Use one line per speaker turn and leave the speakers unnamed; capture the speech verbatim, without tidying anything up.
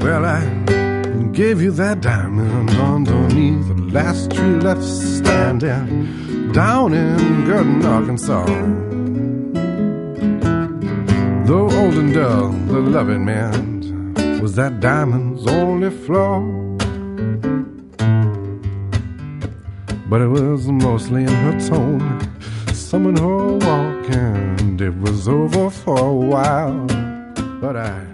Well, I gave you that diamond underneath the last tree left standing down in Girton, Arkansas. Though old and dull, the loving man was that diamond's only flaw. But it was mostly in her tone, some in her walk, and it was over for a while. But I